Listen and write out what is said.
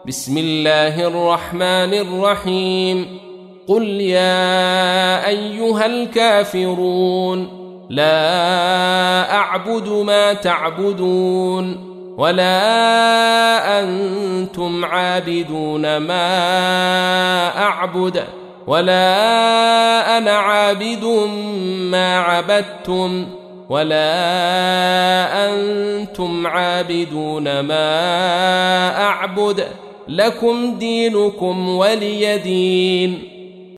بسم الله الرحمن الرحيم قل يا أيها الكافرون لا أعبد ما تعبدون ولا أنتم عابدون ما أعبد ولا أنا عابد ما عبدتم ولا أنتم عابدون ما أعبد لكم دينكم ولي دين.